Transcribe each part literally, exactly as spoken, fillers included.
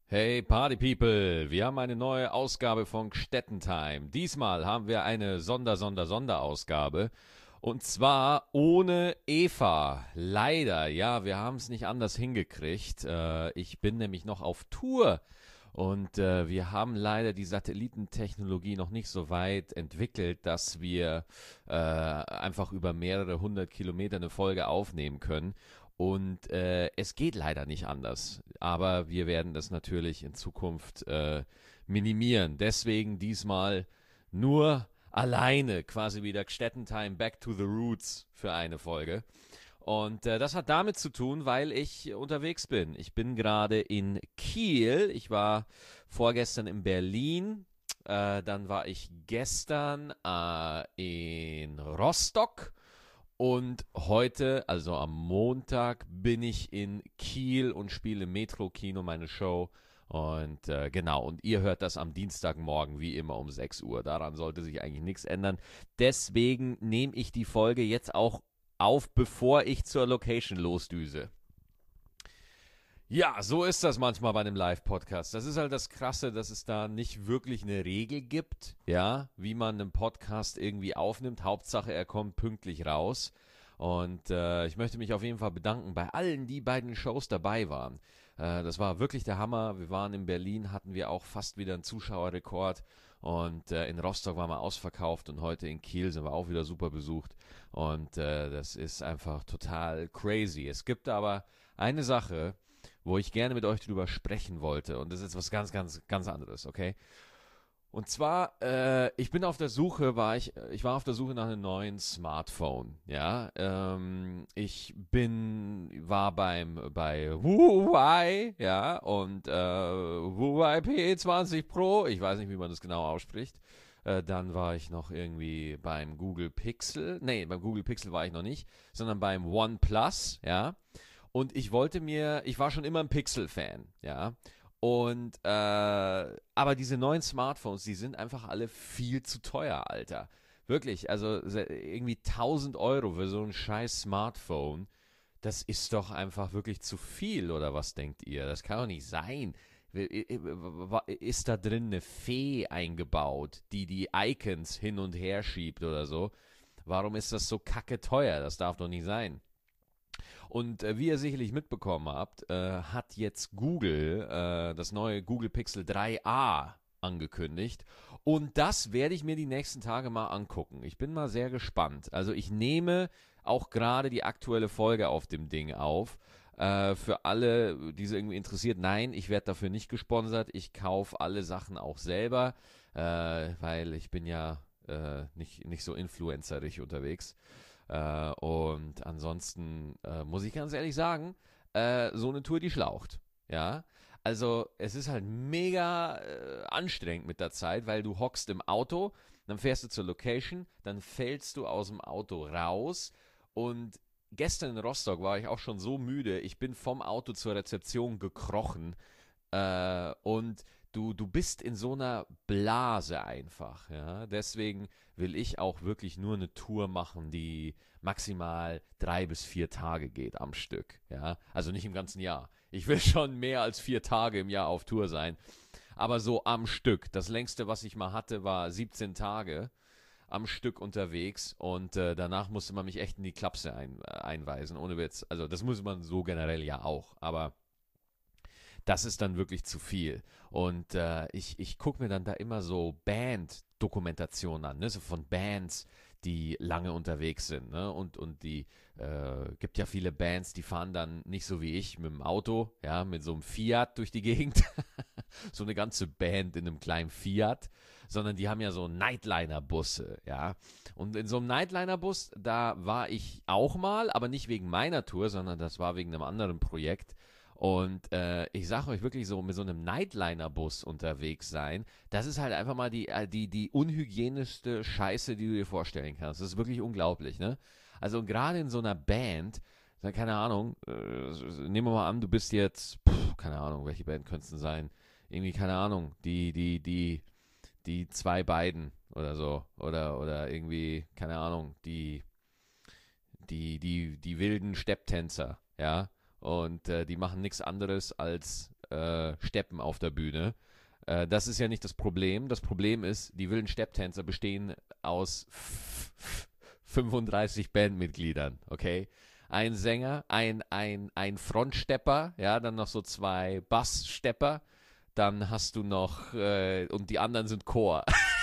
Hey Party People, wir haben eine neue Ausgabe von Gstettentime. Diesmal haben wir eine Sonder-Sonder-Sonderausgabe und zwar ohne Eva. Leider, ja, wir haben es nicht anders hingekriegt. Äh, ich bin nämlich noch auf Tour und äh, wir haben leider die Satellitentechnologie noch nicht so weit entwickelt, dass wir äh, einfach über mehrere hundert Kilometer eine Folge aufnehmen können. Und äh, es geht leider nicht anders. Aber wir werden das natürlich in Zukunft äh, minimieren. Deswegen diesmal nur alleine, quasi wieder Gstettentime Back to the Roots für eine Folge. Und äh, das hat damit zu tun, weil ich unterwegs bin. Ich bin gerade in Kiel. Ich war vorgestern in Berlin. Äh, dann war ich gestern äh, in Rostock. Und heute, also am Montag, bin ich in Kiel und spiele im Metro-Kino meine Show. Und äh, genau, und ihr hört das am Dienstagmorgen, wie immer um sechs Uhr. Daran sollte sich eigentlich nichts ändern. Deswegen nehme ich die Folge jetzt auch auf, bevor ich zur Location losdüse. Ja, so ist das manchmal bei einem Live-Podcast. Das ist halt das Krasse, dass es da nicht wirklich eine Regel gibt, ja, wie man einen Podcast irgendwie aufnimmt. Hauptsache, er kommt pünktlich raus. Und äh, ich möchte mich auf jeden Fall bedanken bei allen, die bei den Shows dabei waren. Äh, das war wirklich der Hammer. Wir waren in Berlin, hatten wir auch fast wieder einen Zuschauerrekord. Und äh, in Rostock waren wir ausverkauft und heute in Kiel sind wir auch wieder super besucht. Und äh, das ist einfach total crazy. Es gibt aber eine Sache, wo ich gerne mit euch drüber sprechen wollte. Und das ist was ganz, ganz, ganz anderes, okay? Und zwar, äh, ich bin auf der Suche, war ich, ich war auf der Suche nach einem neuen Smartphone, ja. Ähm, ich bin, war beim, bei Huawei, ja, und äh, Huawei P zwanzig Pro, ich weiß nicht, wie man das genau ausspricht. Äh, dann war ich noch irgendwie beim Google Pixel, nee, beim Google Pixel war ich noch nicht, sondern beim OnePlus, ja. Und ich wollte mir, ich war schon immer ein Pixel-Fan, ja. Und, äh, aber diese neuen Smartphones, die sind einfach alle viel zu teuer, Alter. Wirklich, also irgendwie tausend Euro für so ein scheiß Smartphone, das ist doch einfach wirklich zu viel, oder was denkt ihr? Das kann doch nicht sein. Ist da drin eine Fee eingebaut, die die Icons hin und her schiebt oder so? Warum ist das so kacke teuer? Das darf doch nicht sein. Und äh, wie ihr sicherlich mitbekommen habt, äh, hat jetzt Google äh, das neue Google Pixel drei a angekündigt. Und das werde ich mir die nächsten Tage mal angucken. Ich bin mal sehr gespannt. Also ich nehme auch gerade die aktuelle Folge auf dem Ding auf. Äh, für alle, die es irgendwie interessiert, nein, ich werde dafür nicht gesponsert. Ich kaufe alle Sachen auch selber, äh, weil ich bin ja äh, nicht, nicht so influencerig unterwegs. Äh, und ansonsten äh, muss ich ganz ehrlich sagen, äh, so eine Tour, die schlaucht. Ja, also es ist halt mega äh, anstrengend mit der Zeit, weil du hockst im Auto, dann fährst du zur Location, dann fällst du aus dem Auto raus und gestern in Rostock war ich auch schon so müde, ich bin vom Auto zur Rezeption gekrochen äh, und du, du bist in so einer Blase einfach, ja. Deswegen will ich auch wirklich nur eine Tour machen, die maximal drei bis vier Tage geht am Stück, ja. Also nicht im ganzen Jahr. Ich will schon mehr als vier Tage im Jahr auf Tour sein, aber so am Stück. Das längste, was ich mal hatte, war siebzehn Tage am Stück unterwegs und äh, danach musste man mich echt in die Klapse ein, äh, einweisen, ohne Witz. Also das muss man so generell ja auch, aber das ist dann wirklich zu viel. Und äh, ich, ich gucke mir dann da immer so Band-Dokumentationen an, ne? So von Bands, die lange unterwegs sind. Ne? Und, und die äh, gibt ja viele Bands, die fahren dann nicht so wie ich mit dem Auto, ja, mit so einem Fiat durch die Gegend. So eine ganze Band in einem kleinen Fiat, sondern die haben ja so Nightliner-Busse, ja. Und in so einem Nightliner-Bus, da war ich auch mal, aber nicht wegen meiner Tour, sondern das war wegen einem anderen Projekt. Und äh, ich sage euch wirklich so, mit so einem Nightliner-Bus unterwegs sein, das ist halt einfach mal die, äh, die, die unhygienischste Scheiße, die du dir vorstellen kannst. Das ist wirklich unglaublich, ne? Also gerade in so einer Band, na, keine Ahnung, äh, nehmen wir mal an, du bist jetzt, pff, keine Ahnung, welche Band könnte es denn sein? Irgendwie, keine Ahnung, die, die, die, die zwei beiden oder so. Oder, oder irgendwie, keine Ahnung, die, die, die, die wilden Stepptänzer, ja. Und äh, die machen nichts anderes als äh, Steppen auf der Bühne. Äh, das ist ja nicht das Problem. Das Problem ist, die wilden Stepptänzer bestehen aus fünfunddreißig Bandmitgliedern, okay? Ein Sänger, ein, ein, ein Frontstepper, ja, dann noch so zwei Bassstepper, dann hast du noch, äh, und die anderen sind Chor.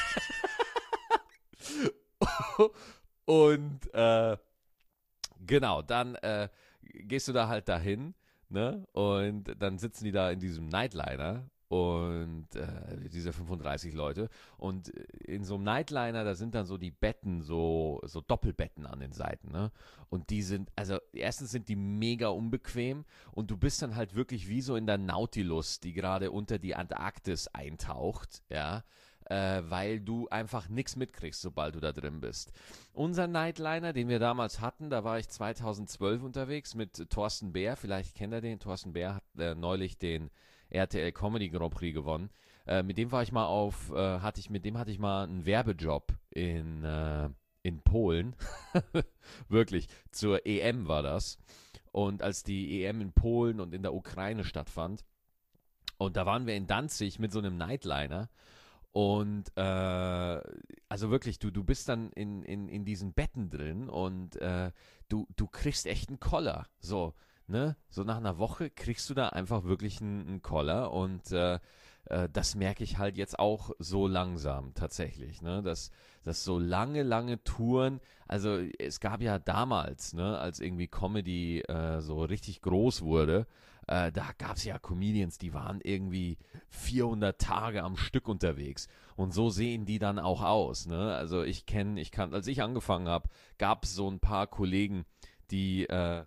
Und äh, genau, dann äh, gehst du da halt dahin, ne? Und dann sitzen die da in diesem Nightliner und äh, diese fünfunddreißig Leute. Und in so einem Nightliner, da sind dann so die Betten, so, so Doppelbetten an den Seiten, ne? Und die sind, also erstens sind die mega unbequem und du bist dann halt wirklich wie so in der Nautilus, die gerade unter die Antarktis eintaucht, ja. Äh, weil du einfach nichts mitkriegst, sobald du da drin bist. Unser Nightliner, den wir damals hatten, da war ich zweitausendzwölf unterwegs mit Thorsten Bär, vielleicht kennt ihr den, Thorsten Bär hat äh, neulich den R T L Comedy Grand Prix gewonnen. Äh, mit dem war ich mal auf, äh, hatte ich, mit dem hatte ich mal einen Werbejob in, äh, in Polen. Wirklich, zur E M war das. Und als die E M in Polen und in der Ukraine stattfand, und da waren wir in Danzig mit so einem Nightliner. Und äh, also wirklich, du, du bist dann in, in, in diesen Betten drin und äh, du, du kriegst echt einen Koller. So, ne? So nach einer Woche kriegst du da einfach wirklich einen, einen Koller und äh, äh, das merke ich halt jetzt auch so langsam tatsächlich, ne? Dass, dass so lange, lange Touren, also es gab ja damals, ne, als irgendwie Comedy äh, so richtig groß wurde, Äh, da gab es ja Comedians, die waren irgendwie vierhundert Tage am Stück unterwegs. Und so sehen die dann auch aus. Ne? Also ich kenne, ich kann, als ich angefangen habe, gab es so ein paar Kollegen, die, äh,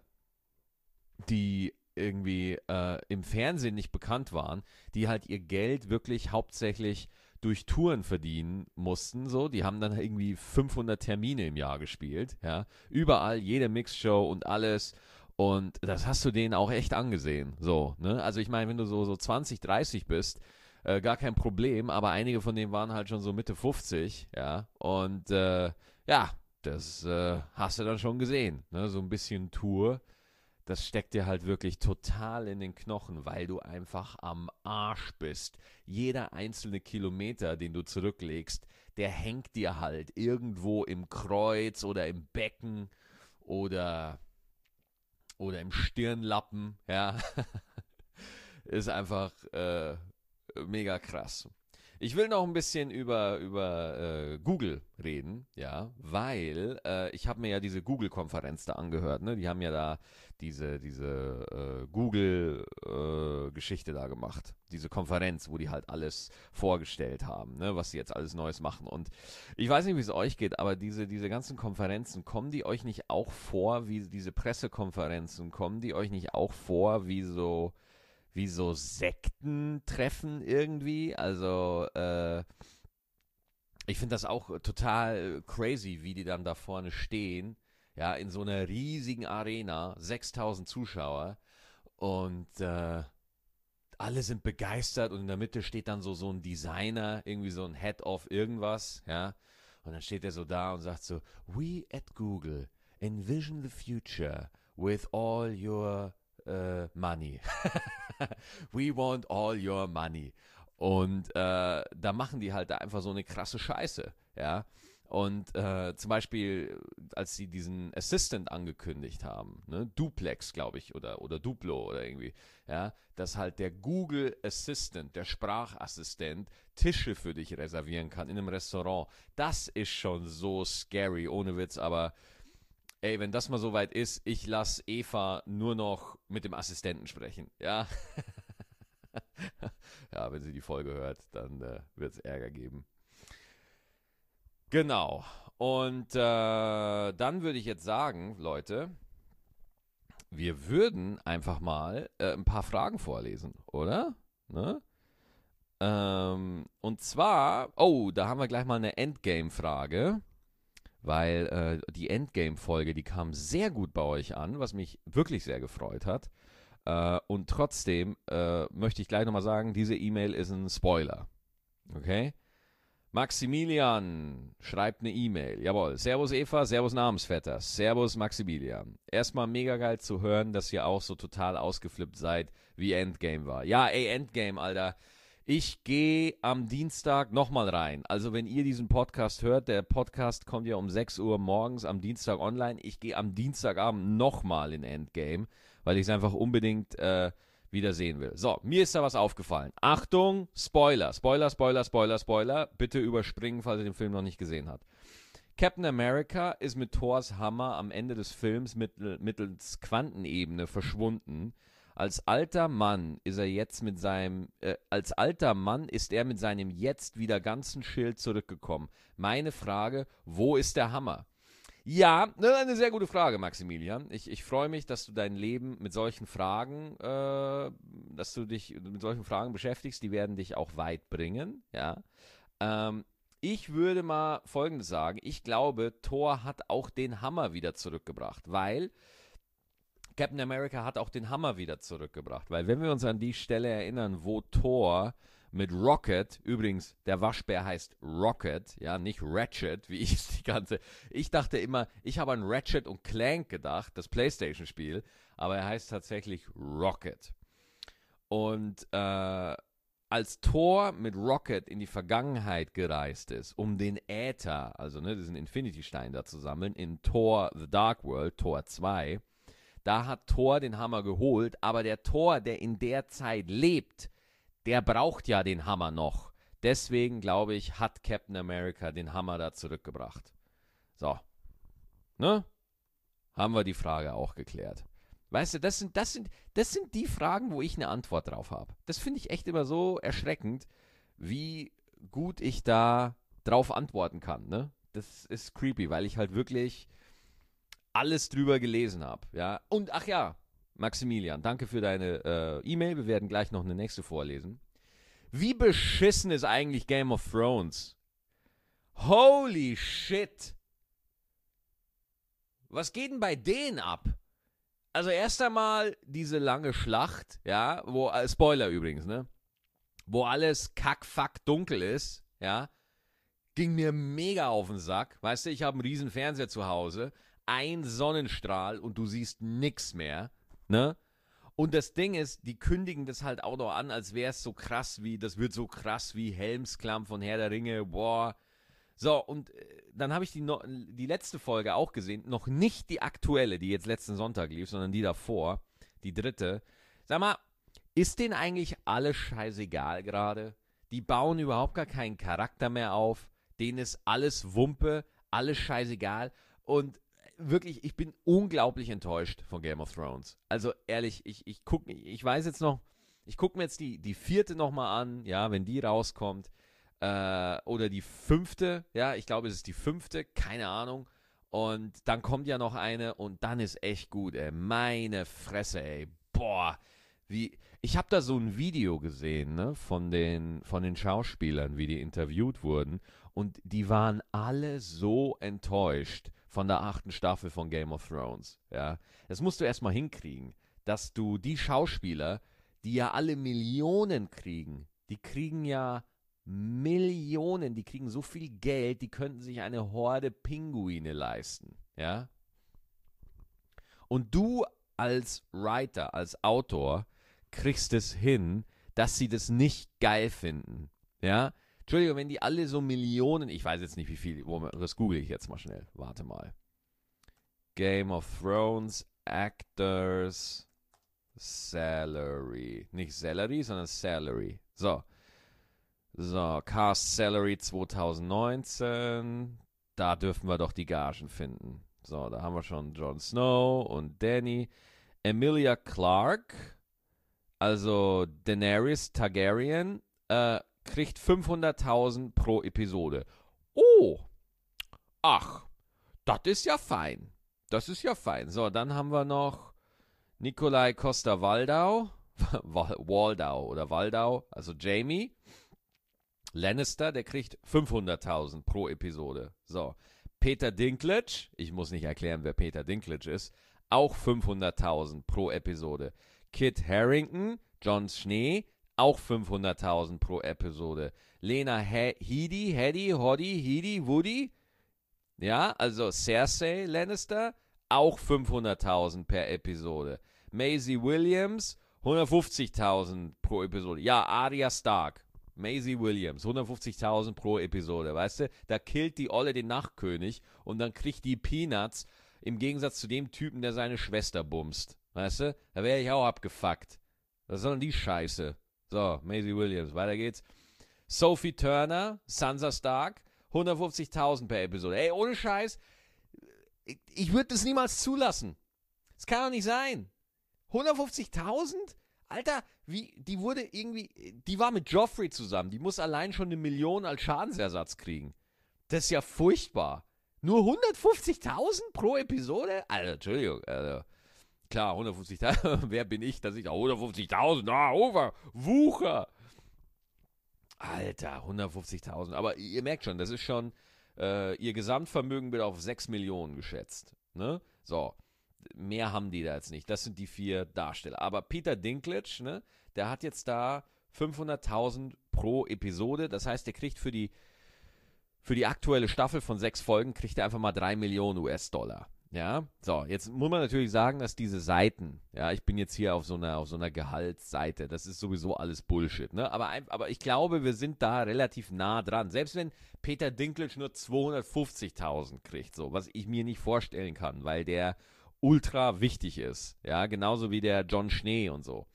die irgendwie äh, im Fernsehen nicht bekannt waren, die halt ihr Geld wirklich hauptsächlich durch Touren verdienen mussten. So, die haben dann irgendwie fünfhundert Termine im Jahr gespielt. Ja, überall, jede Mixshow und alles. Und das hast du denen auch echt angesehen. So, ne? Also ich meine, wenn du so, so zwanzig, dreißig bist, äh, gar kein Problem, aber einige von denen waren halt schon so Mitte fünfzig, ja. Und äh, ja, das äh, hast du dann schon gesehen. Ne? So ein bisschen Tour, das steckt dir halt wirklich total in den Knochen, weil du einfach am Arsch bist. Jeder einzelne Kilometer, den du zurücklegst, der hängt dir halt irgendwo im Kreuz oder im Becken oder oder im Stirnlappen, ja, ist einfach äh, mega krass. Ich will noch ein bisschen über, über äh, Google reden, ja, weil äh, ich habe mir ja diese Google-Konferenz da angehört, ne? Die haben ja da diese, diese äh, Google-Geschichte äh, da gemacht, diese Konferenz, wo die halt alles vorgestellt haben, ne? Was sie jetzt alles Neues machen. Und ich weiß nicht, wie es euch geht, aber diese, diese ganzen Konferenzen, kommen die euch nicht auch vor, wie diese Pressekonferenzen, kommen die euch nicht auch vor, wie so wie so Sektentreffen irgendwie. Also äh, ich finde das auch total crazy, wie die dann da vorne stehen, ja, in so einer riesigen Arena, sechstausend Zuschauer und äh, alle sind begeistert und in der Mitte steht dann so, so ein Designer, irgendwie so ein Head of irgendwas, ja, und dann steht er so da und sagt so, we at Google envision the future with all your uh, money. We want all your money. Und äh, da machen die halt da einfach so eine krasse Scheiße, ja. Und äh, zum Beispiel, als sie diesen Assistant angekündigt haben, ne, Duplex, glaube ich, oder, oder Duplo oder irgendwie, ja, dass halt der Google Assistant, der Sprachassistent, Tische für dich reservieren kann in einem Restaurant. Das ist schon so scary, ohne Witz, aber ey, wenn das mal so weit ist, ich lasse Eva nur noch mit dem Assistenten sprechen, ja. Ja, wenn sie die Folge hört, dann äh, wird es Ärger geben. Genau. Und äh, dann würde ich jetzt sagen, Leute, wir würden einfach mal äh, ein paar Fragen vorlesen, oder? Ne? Ähm, und zwar, oh, da haben wir gleich mal eine Endgame-Frage. Weil äh, die Endgame-Folge, die kam sehr gut bei euch an, was mich wirklich sehr gefreut hat. Äh, und trotzdem äh, möchte ich gleich nochmal sagen, diese E-Mail ist ein Spoiler. Okay? Maximilian schreibt eine E-Mail. Jawohl. Servus Eva, Servus Namensvetter, Servus Maximilian. Erstmal mega geil zu hören, dass ihr auch so total ausgeflippt seid, wie Endgame war. Ja, ey, Endgame, Alter. Ich gehe am Dienstag nochmal rein. Also wenn ihr diesen Podcast hört, der Podcast kommt ja um sechs Uhr morgens am Dienstag online. Ich gehe am Dienstagabend nochmal in Endgame, weil ich es einfach unbedingt äh, wieder sehen will. So, mir ist da was aufgefallen. Achtung, Spoiler, Spoiler, Spoiler, Spoiler, Spoiler. Bitte überspringen, falls ihr den Film noch nicht gesehen habt. Captain America ist mit Thors Hammer am Ende des Films mittel, mittels Quantenebene verschwunden. Als alter Mann ist er jetzt mit seinem, äh, als alter Mann ist er mit seinem jetzt wieder ganzen Schild zurückgekommen. Meine Frage, wo ist der Hammer? Ja, eine sehr gute Frage, Maximilian. Ich, ich freue mich, dass du dein Leben mit solchen Fragen, äh, dass du dich mit solchen Fragen beschäftigst. Die werden dich auch weit bringen. Ja. Ähm, ich würde mal Folgendes sagen. Ich glaube, Thor hat auch den Hammer wieder zurückgebracht, weil Captain America hat auch den Hammer wieder zurückgebracht. Weil wenn wir uns an die Stelle erinnern, wo Thor mit Rocket, übrigens, der Waschbär heißt Rocket, ja, nicht Ratchet, wie ich die ganze, ich dachte immer, ich habe an Ratchet und Clank gedacht, das Playstation-Spiel, aber er heißt tatsächlich Rocket. Und äh, als Thor mit Rocket in die Vergangenheit gereist ist, um den Äther, also ne, diesen Infinity-Stein da zu sammeln, in Thor The Dark World, Thor zwei, da hat Thor den Hammer geholt, aber der Thor, der in der Zeit lebt, der braucht ja den Hammer noch. Deswegen, glaube ich, hat Captain America den Hammer da zurückgebracht. So. Ne? Haben wir die Frage auch geklärt. Weißt du, das sind, das sind, das sind die Fragen, wo ich eine Antwort drauf habe. Das finde ich echt immer so erschreckend, wie gut ich da drauf antworten kann. Ne? Das ist creepy, weil ich halt wirklich alles drüber gelesen habe. Ja? Und ach ja, Maximilian, danke für deine äh, E-Mail. Wir werden gleich noch eine nächste vorlesen. Wie beschissen ist eigentlich Game of Thrones? Holy shit! Was geht denn bei denen ab? Also erst einmal diese lange Schlacht, ja, wo, äh, Spoiler übrigens, ne? Wo alles kack-fuck dunkel ist, ja, ging mir mega auf den Sack. Weißt du, ich habe einen riesen Fernseher zu Hause, ein Sonnenstrahl und du siehst nix mehr. Ne? Und das Ding ist, die kündigen das halt auch noch an, als wäre es so krass wie, das wird so krass wie Helmsklamm von Herr der Ringe, boah. So, und äh, dann habe ich die, no, die letzte Folge auch gesehen, noch nicht die aktuelle, die jetzt letzten Sonntag lief, sondern die davor, die dritte. Sag mal, ist denen eigentlich alles scheißegal gerade? Die bauen überhaupt gar keinen Charakter mehr auf, denen ist alles Wumpe, alles scheißegal und wirklich, ich bin unglaublich enttäuscht von Game of Thrones. Also ehrlich, ich, ich guck, ich weiß jetzt noch, ich gucke mir jetzt die, die vierte nochmal an, ja, wenn die rauskommt. Äh, oder die fünfte, ja, ich glaube, es ist die fünfte, keine Ahnung. Und dann kommt ja noch eine und dann ist echt gut, ey. Meine Fresse, ey. Boah. Wie, ich habe da so ein Video gesehen, ne, von den, von den Schauspielern, wie die interviewt wurden. Und die waren alle so enttäuscht von der achten Staffel von Game of Thrones. Ja, das musst du erstmal hinkriegen, dass du die Schauspieler, die ja alle Millionen kriegen, die kriegen ja Millionen, die kriegen so viel Geld, die könnten sich eine Horde Pinguine leisten. Ja, und du als Writer, als Autor kriegst es hin, dass sie das nicht geil finden. Ja, Entschuldigung, wenn die alle so Millionen, ich weiß jetzt nicht wie viel, das google ich jetzt mal schnell, warte mal. Game of Thrones Actors Salary. Nicht Salary, sondern Salary. So. So, Cast Salary zwanzig neunzehn. Da dürfen wir doch die Gagen finden. So, da haben wir schon Jon Snow und Dany. Emilia Clarke, also Daenerys Targaryen, äh, kriegt fünfhunderttausend pro Episode. Oh, ach, das ist ja fein. Das ist ja fein. So, dann haben wir noch Nikolai Coster-Waldau, Waldau oder Waldau, also Jamie Lannister, der kriegt fünfhunderttausend pro Episode. So, Peter Dinklage, ich muss nicht erklären, wer Peter Dinklage ist, auch fünfhunderttausend pro Episode. Kit Harington, Jon Schnee, auch fünfhunderttausend pro Episode. Lena He- Headey, Headey, Hoddy, Headey, Woody, ja, also Cersei Lannister, auch fünfhunderttausend per Episode. Maisie Williams, hundertfünfzigtausend pro Episode. Ja, Arya Stark, Maisie Williams, hundertfünfzigtausend pro Episode, weißt du? Da killt die Olle den Nachtkönig und dann kriegt die Peanuts im Gegensatz zu dem Typen, der seine Schwester bumst, weißt du? Da wäre ich auch abgefuckt. Was soll denn die Scheiße? So, Maisie Williams, weiter geht's. Sophie Turner, Sansa Stark, hundertfünfzigtausend per Episode. Ey, ohne Scheiß, ich, ich würde das niemals zulassen. Das kann doch nicht sein. hundertfünfzigtausend? Alter, wie, die wurde irgendwie, die war mit Joffrey zusammen. Die muss allein schon eine Million als Schadensersatz kriegen. Das ist ja furchtbar. Nur hundertfünfzigtausend pro Episode? Alter, Entschuldigung, Alter. Klar, hundertfünfzigtausend, wer bin ich, dass ich da hundertfünfzigtausend, ah, over, Wucher. Alter, hundertfünfzigtausend. Aber ihr merkt schon, das ist schon, äh, ihr Gesamtvermögen wird auf sechs Millionen geschätzt. Ne? So, mehr haben die da jetzt nicht. Das sind die vier Darsteller. Aber Peter Dinklage, ne, der hat jetzt da fünfhunderttausend pro Episode. Das heißt, der kriegt für die, für die aktuelle Staffel von sechs Folgen, kriegt er einfach mal drei Millionen U S-Dollar. Ja, so, jetzt muss man natürlich sagen, dass diese Seiten, ja, ich bin jetzt hier auf so einer, auf so einer Gehaltsseite, das ist sowieso alles Bullshit, ne, aber, aber ich glaube, wir sind da relativ nah dran, selbst wenn Peter Dinklage nur zweihundertfünfzigtausend kriegt, so, was ich mir nicht vorstellen kann, weil der ultra wichtig ist, ja, genauso wie der John Schnee und so.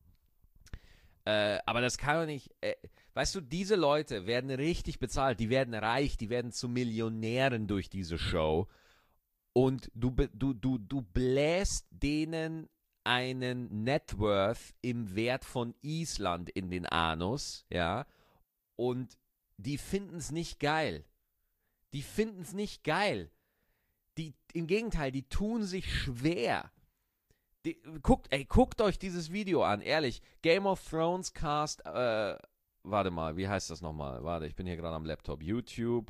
Äh, aber das kann doch nicht, äh, weißt du, diese Leute werden richtig bezahlt, die werden reich, die werden zu Millionären durch diese Show. Und du, du, du, du bläst denen einen Net Worth im Wert von Island in den Anus, ja, und die finden es nicht geil. Die finden es nicht geil. Die, im Gegenteil, die tun sich schwer. Die, guckt, ey, guckt euch dieses Video an, ehrlich. Game of Thrones Cast, äh, warte mal, wie heißt das nochmal? Warte, ich bin hier gerade am Laptop. YouTube.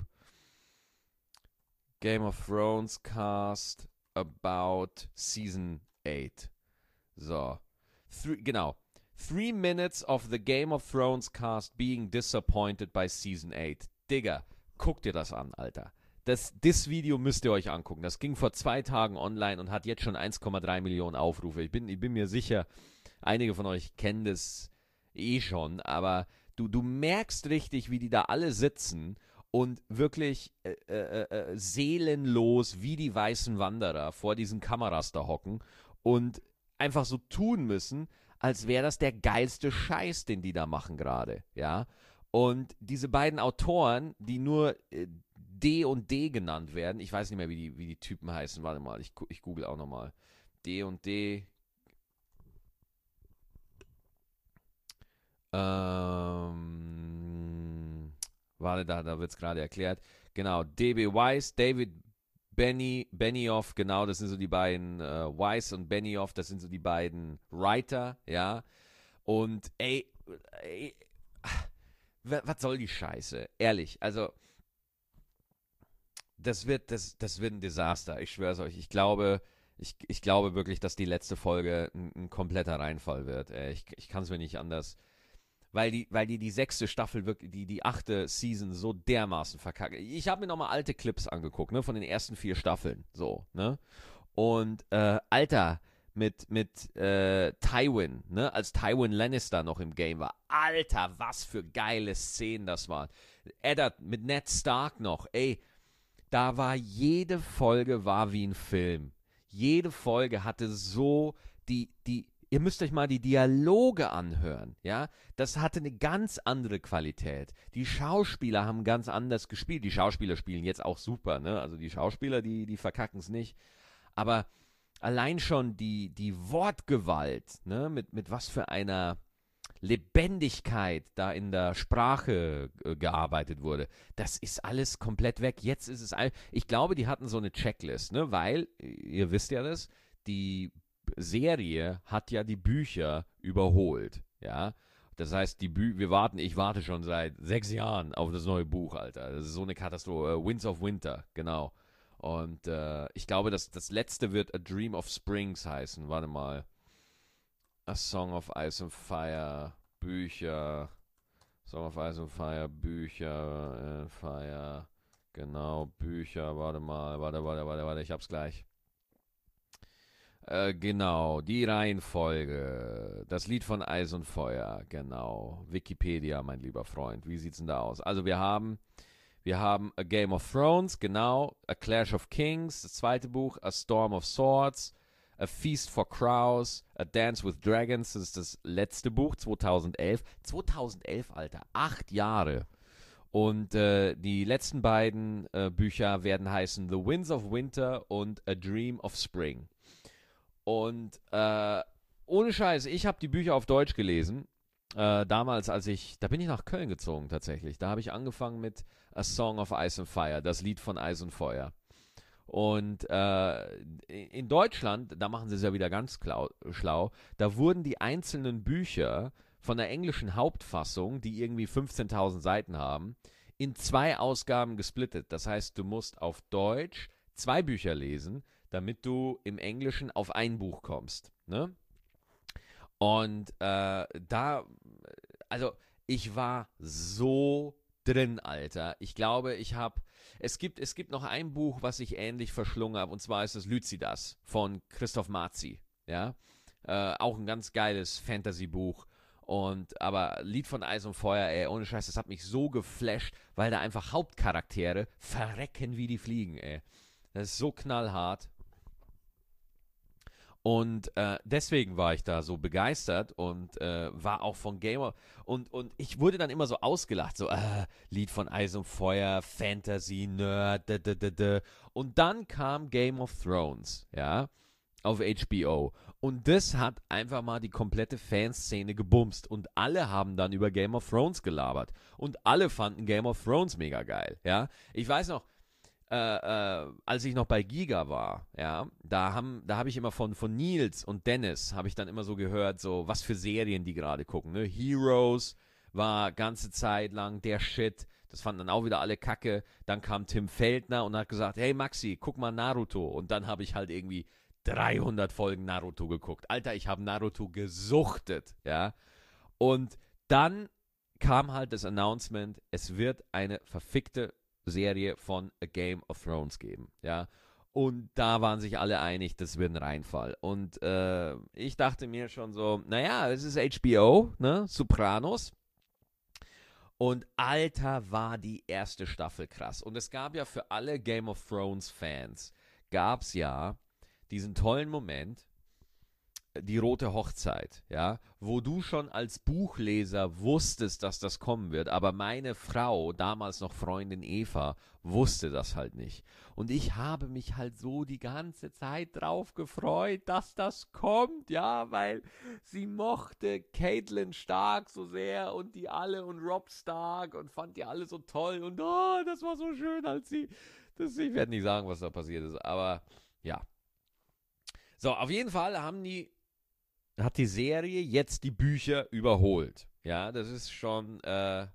Game of Thrones Cast about Season eight. So. Three, genau. Three minutes of the Game of Thrones cast being disappointed by Season eight. Digga, guckt dir das an, Alter. Das, das Video müsst ihr euch angucken. Das ging vor zwei Tagen online und hat jetzt schon eins Komma drei Millionen Aufrufe. Ich bin, ich bin mir sicher, einige von euch kennen das eh schon, aber du, du merkst richtig, wie die da alle sitzen und wirklich äh, äh, äh, seelenlos wie die weißen Wanderer vor diesen Kameras da hocken und einfach so tun müssen, als wäre das der geilste Scheiß, den die da machen gerade, ja. Und diese beiden Autoren, die nur äh, D und D genannt werden, ich weiß nicht mehr, wie die, wie die Typen heißen, warte mal, ich, ich google auch nochmal. D und D. Ähm, warte, da, da wird es gerade erklärt. Genau, D B. Weiss, David Benny, Benioff, genau, das sind so die beiden, äh, Weiss und Benioff, das sind so die beiden Writer, ja. Und ey, ey was soll die Scheiße? Ehrlich, also das wird, das, das wird ein Desaster, ich schwör's euch. Ich glaube, ich, ich glaube wirklich, dass die letzte Folge ein, ein kompletter Reinfall wird. Ey, ich ich kann es mir nicht anders, weil die, weil die die sechste Staffel wirklich, die, die achte Season so dermaßen verkackt. Ich habe mir nochmal alte Clips angeguckt, ne, von den ersten vier Staffeln, so, ne, und, äh, Alter, mit, mit, äh, Tywin, ne, als Tywin Lannister noch im Game war, Alter, was für geile Szenen das waren. Eddard mit Ned Stark noch, ey, da war jede Folge war wie ein Film. Jede Folge hatte so die, die, ihr müsst euch mal die Dialoge anhören, ja, das hatte eine ganz andere Qualität. Die Schauspieler haben ganz anders gespielt. Die Schauspieler spielen jetzt auch super, ne, also die Schauspieler, die, die verkacken es nicht, aber allein schon die, die Wortgewalt, ne, mit, mit was für einer Lebendigkeit da in der Sprache äh, gearbeitet wurde, das ist alles komplett weg. Jetzt ist es all, ich glaube, die hatten so eine Checklist, ne, weil, ihr wisst ja das, die Serie hat ja die Bücher überholt, ja. Das heißt, die Bü wir warten, ich warte schon seit sechs Jahren auf das neue Buch, Alter. Das ist so eine Katastrophe. Uh, Winds of Winter, genau. Und äh, ich glaube, dass das letzte wird A Dream of Springs heißen. Warte mal. A Song of Ice and Fire Bücher, Song of Ice and Fire, Bücher, äh, Fire, genau, Bücher, warte mal, warte, warte, warte, warte, ich hab's gleich. Äh, genau, die Reihenfolge, das Lied von Eis und Feuer, genau, Wikipedia, mein lieber Freund, wie sieht's denn da aus? Also wir haben, wir haben A Game of Thrones, genau, A Clash of Kings, das zweite Buch, A Storm of Swords, A Feast for Crows, A Dance with Dragons, das ist das letzte Buch, zweitausendelf. zweitausendelf, Alter, acht Jahre. Und äh, die letzten beiden äh, Bücher werden heißen The Winds of Winter und A Dream of Spring. Und äh, ohne Scheiß, ich habe die Bücher auf Deutsch gelesen. Äh, damals, als ich, da bin ich nach Köln gezogen tatsächlich. Da habe ich angefangen mit A Song of Ice and Fire, das Lied von Eis und Feuer. Und äh, in Deutschland, da machen sie es ja wieder ganz klau, schlau, da wurden die einzelnen Bücher von der englischen Hauptfassung, die irgendwie fünfzehntausend Seiten haben, in zwei Ausgaben gesplittet. Das heißt, du musst auf Deutsch zwei Bücher lesen, damit du im Englischen auf ein Buch kommst. Ne? Und äh, da, also ich war so drin, Alter. Ich glaube, ich habe, es gibt, es gibt noch ein Buch, was ich ähnlich verschlungen habe, und zwar ist es Lycidas von Christoph Marzi. Ja, äh, auch ein ganz geiles Fantasy-Buch. Und, aber Lied von Eis und Feuer, ey, ohne Scheiß, das hat mich so geflasht, weil da einfach Hauptcharaktere verrecken wie die Fliegen, ey. Das ist so knallhart. Und äh, deswegen war ich da so begeistert und äh, war auch von Gamer. Und, und ich wurde dann immer so ausgelacht, so, äh, Lied von Eis und Feuer, Fantasy, Nerd, da, da, da, da. Und dann kam Game of Thrones, ja, auf H B O. Und das hat einfach mal die komplette Fanszene gebumst. Und alle haben dann über Game of Thrones gelabert. Und alle fanden Game of Thrones mega geil, ja. Ich weiß noch, Äh, äh, als ich noch bei Giga war, ja, da haben, da habe ich immer von, von Nils und Dennis, habe ich dann immer so gehört, so, was für Serien die gerade gucken, ne? Heroes war ganze Zeit lang der Shit, das fanden dann auch wieder alle kacke, dann kam Tim Feldner und hat gesagt, hey Maxi, guck mal Naruto, und dann habe ich halt irgendwie dreihundert Folgen Naruto geguckt. Alter, ich habe Naruto gesuchtet, ja, und dann kam halt das Announcement, es wird eine verfickte Serie von A Game of Thrones geben, ja, und da waren sich alle einig, das wird ein Reinfall, und äh, ich dachte mir schon so, naja, es ist H B O, ne, Sopranos, und Alter, war die erste Staffel krass, und es gab ja für alle Game of Thrones Fans, gab's ja diesen tollen Moment, die rote Hochzeit, ja, wo du schon als Buchleser wusstest, dass das kommen wird, aber meine Frau, damals noch Freundin Eva, wusste das halt nicht. Und ich habe mich halt so die ganze Zeit drauf gefreut, dass das kommt, ja, weil sie mochte Caitlin Stark so sehr und die alle und Robb Stark und fand die alle so toll und oh, das war so schön, als sie, das, ich werde nicht sagen, was da passiert ist, aber ja. So, auf jeden Fall haben die hat die Serie jetzt die Bücher überholt. Ja, das ist schon äh,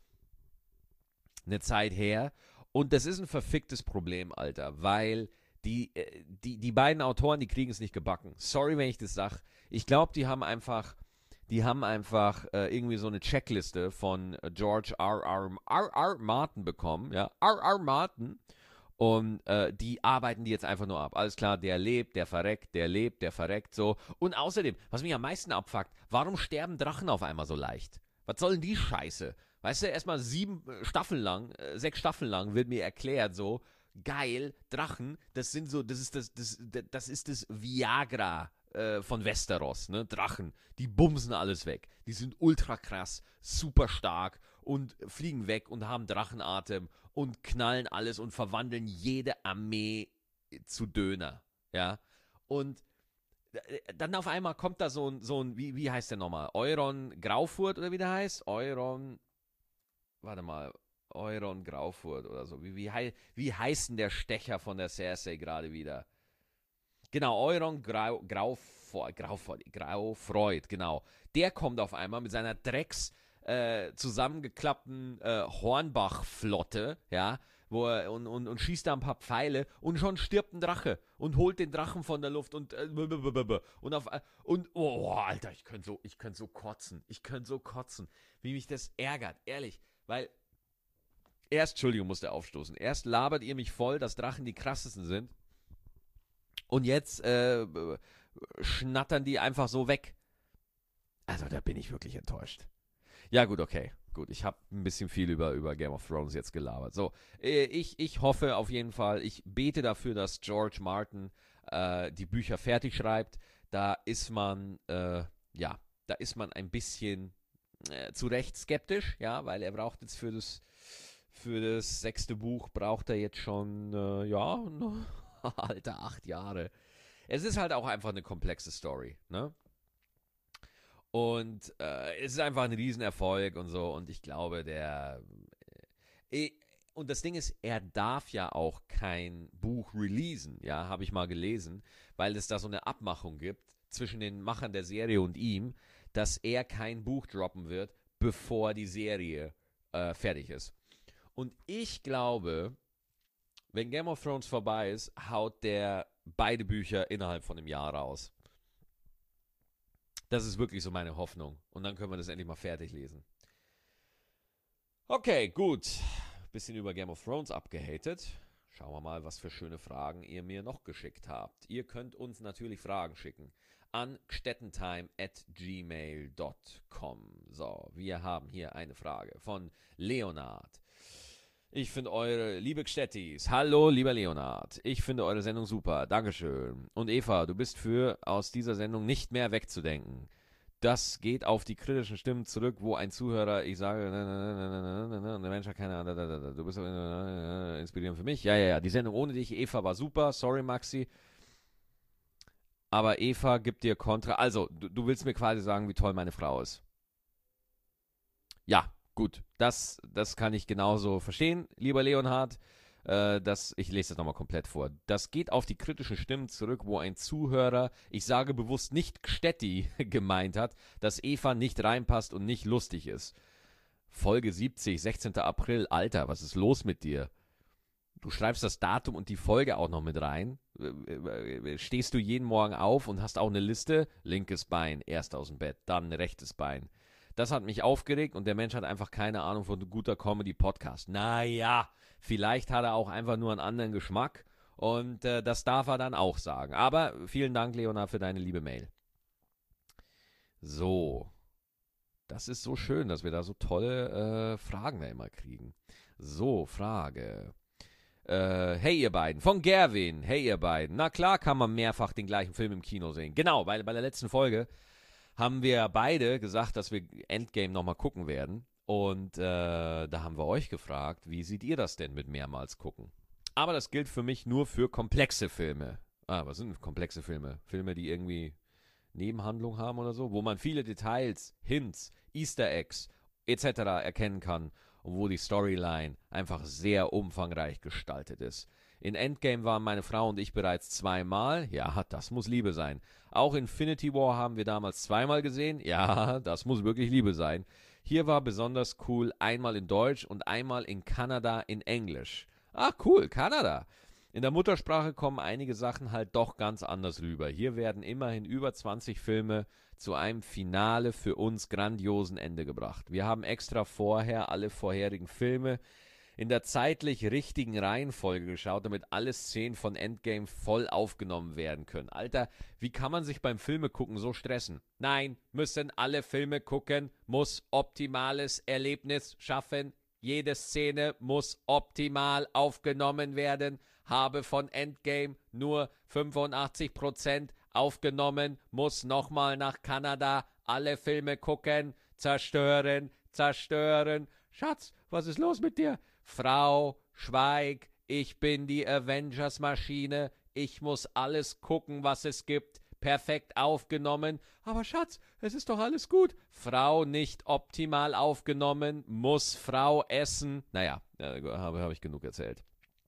eine Zeit her. Und das ist ein verficktes Problem, Alter, weil die, äh, die, die beiden Autoren, die kriegen es nicht gebacken. Sorry, wenn ich das sage. Ich glaube, die haben einfach, die haben einfach äh, irgendwie so eine Checkliste von George R. R. R. R. Martin bekommen. Ja, R. R. Martin. Und äh, die arbeiten die jetzt einfach nur ab. Alles klar, der lebt, der verreckt, der lebt, der verreckt, so. Und außerdem, was mich am meisten abfuckt, warum sterben Drachen auf einmal so leicht? Was soll denn die Scheiße? Weißt du, erstmal sieben Staffeln lang, äh, sechs Staffeln lang wird mir erklärt, so, geil, Drachen, das sind so, das ist das, das, das ist das Viagra äh, von Westeros, ne? Drachen, die bumsen alles weg. Die sind ultra krass, super stark und fliegen weg und haben Drachenatem und knallen alles und verwandeln jede Armee zu Döner, ja, und dann auf einmal kommt da so ein, so ein wie, wie heißt der nochmal, Euron Graufurt oder wie der heißt, Euron, warte mal, Euron Graufurt oder so, wie, wie, hei, wie heißt denn der Stecher von der Cersei gerade wieder? Genau, Euron Grau, Graufort, Graufort, Graufreud, genau, der kommt auf einmal mit seiner Drecks äh, zusammengeklappten äh, Hornbach-Flotte, ja, wo er und, und, und schießt da ein paar Pfeile und schon stirbt ein Drache und holt den Drachen von der Luft und äh, und auf und oh, Alter, ich könnte so, ich könnte so kotzen. Ich könnte so kotzen, wie mich das ärgert, ehrlich, weil erst, Entschuldigung, musste aufstoßen. Erst labert ihr mich voll, dass Drachen die krassesten sind. Und jetzt äh, schnattern die einfach so weg. Also da bin ich wirklich enttäuscht. Ja gut, okay. Gut, ich habe ein bisschen viel über, über Game of Thrones jetzt gelabert. So, äh, ich, ich hoffe auf jeden Fall, ich bete dafür, dass George Martin äh, die Bücher fertig schreibt. Da ist man, äh, ja, da ist man ein bisschen äh, zu Recht skeptisch, ja, weil er braucht jetzt für das, für das sechste Buch, braucht er jetzt schon, äh, ja, alter, acht Jahre. Es ist halt auch einfach eine komplexe Story, ne? Und äh, es ist einfach ein Riesenerfolg und so. Und ich glaube, der. Äh, und das Ding ist, er darf ja auch kein Buch releasen, ja, habe ich mal gelesen, weil es da so eine Abmachung gibt zwischen den Machern der Serie und ihm, dass er kein Buch droppen wird, bevor die Serie äh, fertig ist. Und ich glaube, wenn Game of Thrones vorbei ist, haut der beide Bücher innerhalb von einem Jahr raus. Das ist wirklich so meine Hoffnung. Und dann können wir das endlich mal fertig lesen. Okay, gut. Bisschen über Game of Thrones abgehatet. Schauen wir mal, was für schöne Fragen ihr mir noch geschickt habt. Ihr könnt uns natürlich Fragen schicken an gstettentime at gmail dot com. So, wir haben hier eine Frage von Leonard. Ich finde eure, liebe Gstettis, hallo lieber Leonard, ich finde eure Sendung super, Dankeschön. Und Eva, du bist für aus dieser Sendung nicht mehr wegzudenken. Das geht auf die kritischen Stimmen zurück, wo ein Zuhörer, ich sage, der Mensch hat keine Ahnung, du bist inspirierend für mich. Ja, ja, ja, die Sendung ohne dich, Eva, war super, sorry Maxi. Aber Eva gibt dir Kontra, also, du, du willst mir quasi sagen, wie toll meine Frau ist. Ja. Gut, das, das kann ich genauso verstehen, lieber Leonhard. Äh, das, ich lese das nochmal komplett vor. Das geht auf die kritischen Stimmen zurück, wo ein Zuhörer, ich sage bewusst nicht Gstetti, gemeint hat, dass Eva nicht reinpasst und nicht lustig ist. Folge siebzig, sechzehnter April. Alter, was ist los mit dir? Du schreibst das Datum und die Folge auch noch mit rein. Stehst du jeden Morgen auf und hast auch eine Liste? Linkes Bein, erst aus dem Bett, dann rechtes Bein. Das hat mich aufgeregt und der Mensch hat einfach keine Ahnung von guter Comedy-Podcast. Naja, vielleicht hat er auch einfach nur einen anderen Geschmack und äh, das darf er dann auch sagen. Aber vielen Dank, Leonard, für deine liebe Mail. So, das ist so schön, dass wir da so tolle äh, Fragen da immer kriegen. So, Frage. Äh, hey ihr beiden, von Gerwin. Hey ihr beiden. Na klar kann man mehrfach den gleichen Film im Kino sehen. Genau, weil bei der letzten Folge haben wir beide gesagt, dass wir Endgame nochmal gucken werden. Und äh, da haben wir euch gefragt, wie seht ihr das denn mit mehrmals gucken? Aber das gilt für mich nur für komplexe Filme. Ah, was sind komplexe Filme? Filme, die irgendwie Nebenhandlung haben oder so, wo man viele Details, Hints, Easter Eggs et cetera erkennen kann und wo die Storyline einfach sehr umfangreich gestaltet ist. In Endgame waren meine Frau und ich bereits zweimal. Ja, das muss Liebe sein. Auch Infinity War haben wir damals zweimal gesehen. Ja, das muss wirklich Liebe sein. Hier war besonders cool, einmal in Deutsch und einmal in Kanada in Englisch. Ah, cool, Kanada. In der Muttersprache kommen einige Sachen halt doch ganz anders rüber. Hier werden immerhin über zwanzig Filme zu einem Finale für uns grandiosen Ende gebracht. Wir haben extra vorher alle vorherigen Filme in der zeitlich richtigen Reihenfolge geschaut, damit alle Szenen von Endgame voll aufgenommen werden können. Alter, wie kann man sich beim Filme gucken so stressen? Nein, müssen alle Filme gucken, muss optimales Erlebnis schaffen. Jede Szene muss optimal aufgenommen werden. Habe von Endgame nur fünfundachtzig Prozent aufgenommen, muss nochmal nach Kanada alle Filme gucken, zerstören, zerstören. Schatz, was ist los mit dir? Frau, schweig, ich bin die Avengers-Maschine, ich muss alles gucken, was es gibt, perfekt aufgenommen, aber Schatz, es ist doch alles gut. Frau nicht optimal aufgenommen, muss Frau essen. Naja, äh, habe hab ich genug erzählt.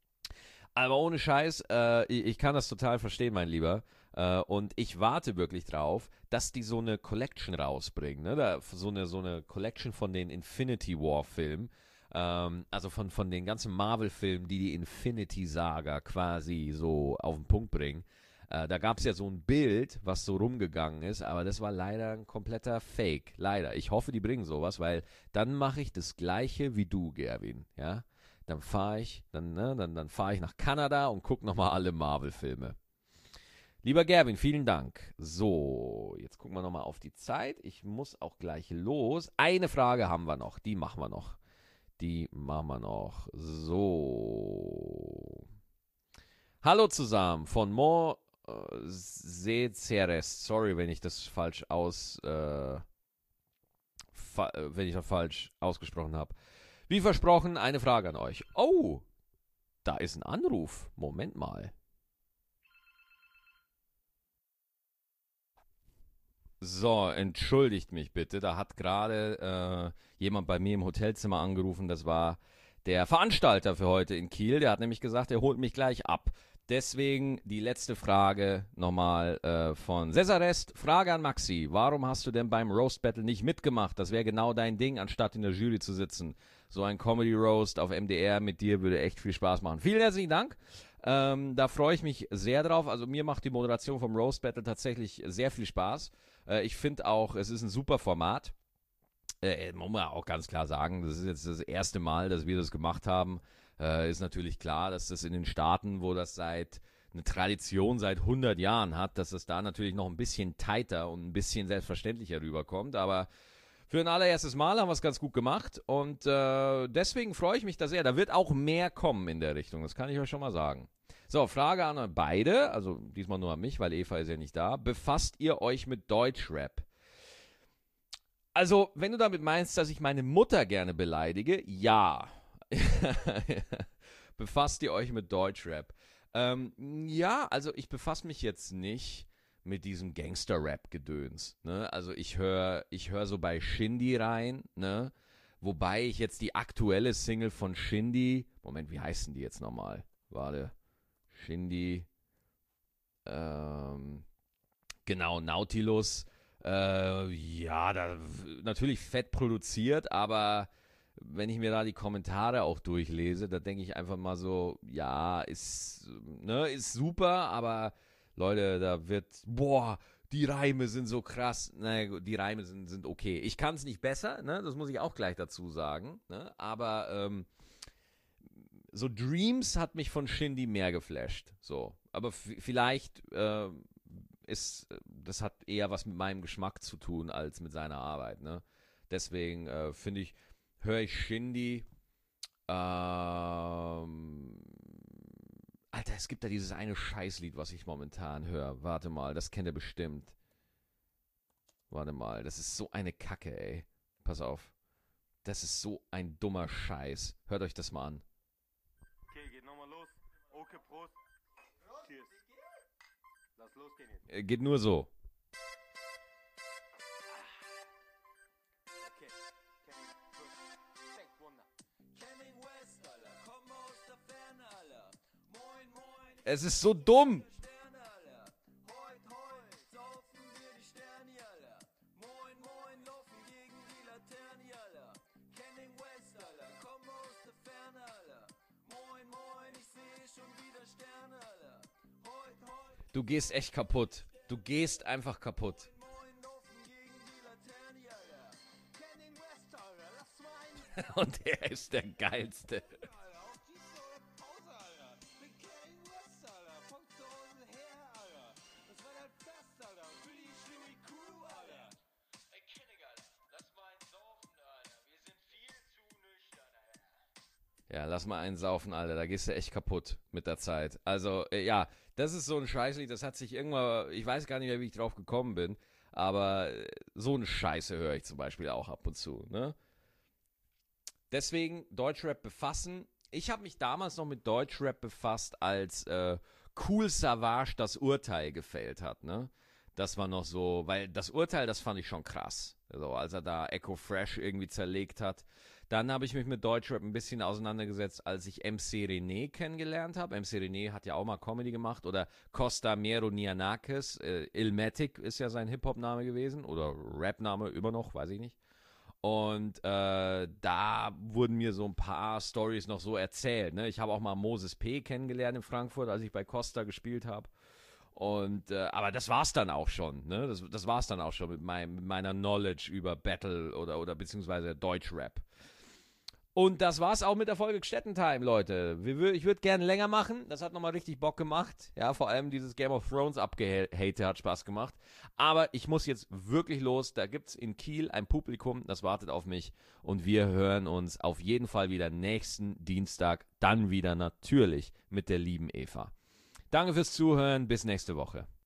Aber ohne Scheiß, äh, ich, ich kann das total verstehen, mein Lieber. Äh, und ich warte wirklich drauf, dass die so eine Collection rausbringen. Ne? Da, so, eine, so eine Collection von den Infinity War Filmen. Ähm, also von, von den ganzen Marvel-Filmen, die die Infinity-Saga quasi so auf den Punkt bringen. Äh, da gab es ja so ein Bild, was so rumgegangen ist, aber das war leider ein kompletter Fake. Leider. Ich hoffe, die bringen sowas, weil dann mache ich das Gleiche wie du, Gerwin. Ja? Dann fahre ich, dann, ne, dann, dann fahre ich nach Kanada und gucke nochmal alle Marvel-Filme. Lieber Gerwin, vielen Dank. So, jetzt gucken wir nochmal auf die Zeit. Ich muss auch gleich los. Eine Frage haben wir noch, die machen wir noch. Die machen wir noch. So. Hallo zusammen von Mo äh, Seceres. Sorry, wenn ich das falsch aus, äh, fa wenn ich das falsch ausgesprochen habe. Wie versprochen, eine Frage an euch. Oh, da ist ein Anruf. Moment mal. So, entschuldigt mich bitte. Da hat gerade äh, jemand bei mir im Hotelzimmer angerufen. Das war der Veranstalter für heute in Kiel. Der hat nämlich gesagt, er holt mich gleich ab. Deswegen die letzte Frage nochmal äh, von Cesarest. Frage an Maxi. Warum hast du denn beim Roast Battle nicht mitgemacht? Das wäre genau dein Ding, anstatt in der Jury zu sitzen. So ein Comedy Roast auf M D R mit dir würde echt viel Spaß machen. Vielen herzlichen Dank. Ähm, da freue ich mich sehr drauf. Also mir macht die Moderation vom Roast Battle tatsächlich sehr viel Spaß. Äh, ich finde auch, es ist ein super Format. Äh, muss man auch ganz klar sagen, das ist jetzt das erste Mal, dass wir das gemacht haben. Äh, ist natürlich klar, dass das in den Staaten, wo das seit eine Tradition seit hundert Jahren hat, dass das da natürlich noch ein bisschen tighter und ein bisschen selbstverständlicher rüberkommt. Aber für ein allererstes Mal haben wir es ganz gut gemacht und äh, deswegen freue ich mich da sehr. Da wird auch mehr kommen in der Richtung, das kann ich euch schon mal sagen. So, Frage an euch beide, also diesmal nur an mich, weil Eva ist ja nicht da. Befasst ihr euch mit Deutschrap? Also, wenn du damit meinst, dass ich meine Mutter gerne beleidige, ja. Befasst ihr euch mit Deutschrap? Ähm, ja, also ich befasse mich jetzt nicht mit diesem Gangster-Rap-Gedöns. Ne? Also ich höre ich hör so bei Shindy rein, ne? Wobei ich jetzt die aktuelle Single von Shindy, Moment, wie heißen die jetzt nochmal? Warte, Shindy, ähm, genau, Nautilus, äh, ja, da, natürlich fett produziert, aber wenn ich mir da die Kommentare auch durchlese, da denke ich einfach mal so, ja, ist, ne, ist super, aber Leute, da wird, boah, die Reime sind so krass. Naja, die Reime sind, sind okay. Ich kann es nicht besser, ne, das muss ich auch gleich dazu sagen, ne, aber ähm, so Dreams hat mich von Shindy mehr geflasht, so, aber vielleicht äh, ist, das hat eher was mit meinem Geschmack zu tun, als mit seiner Arbeit, ne, deswegen äh, finde ich, höre ich Shindy. Ähm, Alter, es gibt da dieses eine Scheißlied, was ich momentan höre. Warte mal, das kennt ihr bestimmt. Warte mal, das ist so eine Kacke, ey. Pass auf. Das ist so ein dummer Scheiß. Hört euch das mal an. Okay, geht nochmal los. Okay, Prost. Cheers. Lass losgehen jetzt. Äh, Geht nur so. Okay. Kenning, Push, Shake, Wunder. Kenning West, Alter. Komm aus der Ferne, Alter. Moin, moin. Es ist so dumm. Sterne, Alter. Heut, heut. Saufen wir die Sterne, Alter. Moin, moin. Laufen gegen die Laterne, Alter. Kenning West, Alter. Komm aus der Ferne, Alter. Moin, moin. Ich sehe schon wieder Sterne, Alter. Heut, heut. Du gehst echt kaputt. Du gehst einfach kaputt. Moin, laufen gegen die Laterne, Alter. Kenning West, Alter. Lass mal ein. Und er ist der Geilste. Alter, auf die Story Pause, Alter. Mit Kenning West, Alter. Von zu Hause her, Alter. Das war dein Fest, Alter. Für die Chewy Crew, Alter. Ey, Kenning, Alter. Lass mal einen saufen, Alter. Wir sind viel zu nüchtern, Alter. Ja, lass mal einen saufen, Alter. Da gehst du echt kaputt mit der Zeit. Also, äh, ja, das ist so ein Scheißlied. Das hat sich irgendwann, ich weiß gar nicht mehr, wie ich drauf gekommen bin, aber äh, so eine Scheiße höre ich zum Beispiel auch ab und zu, ne? Deswegen Deutschrap befassen. Ich habe mich damals noch mit Deutschrap befasst, als äh, Cool Savage das Urteil gefällt hat, ne? Das war noch so, weil das Urteil, das fand ich schon krass. Also, als er da Echo Fresh irgendwie zerlegt hat. Dann habe ich mich mit Deutschrap ein bisschen auseinandergesetzt, als ich M C René kennengelernt habe. M C René hat ja auch mal Comedy gemacht. Oder Costa Mero Nianakis. Äh, Illmatic ist ja sein Hip-Hop-Name gewesen. Oder Rap-Name immer noch, weiß ich nicht. Und äh, da wurden mir so ein paar Stories noch so erzählt. Ne? Ich habe auch mal Moses P. kennengelernt in Frankfurt, als ich bei Costa gespielt habe. Und äh, aber das war's dann auch schon. Ne? Das, das war's dann auch schon mit, mein, mit meiner Knowledge über Battle oder, oder beziehungsweise Deutschrap. Und das war's auch mit der Folge Gstettentime, Leute. Ich würde gerne länger machen. Das hat nochmal richtig Bock gemacht. Ja, vor allem dieses Game of Thrones Abgehate hat Spaß gemacht. Aber ich muss jetzt wirklich los. Da gibt's in Kiel ein Publikum, das wartet auf mich. Und wir hören uns auf jeden Fall wieder nächsten Dienstag. Dann wieder natürlich mit der lieben Eva. Danke fürs Zuhören. Bis nächste Woche.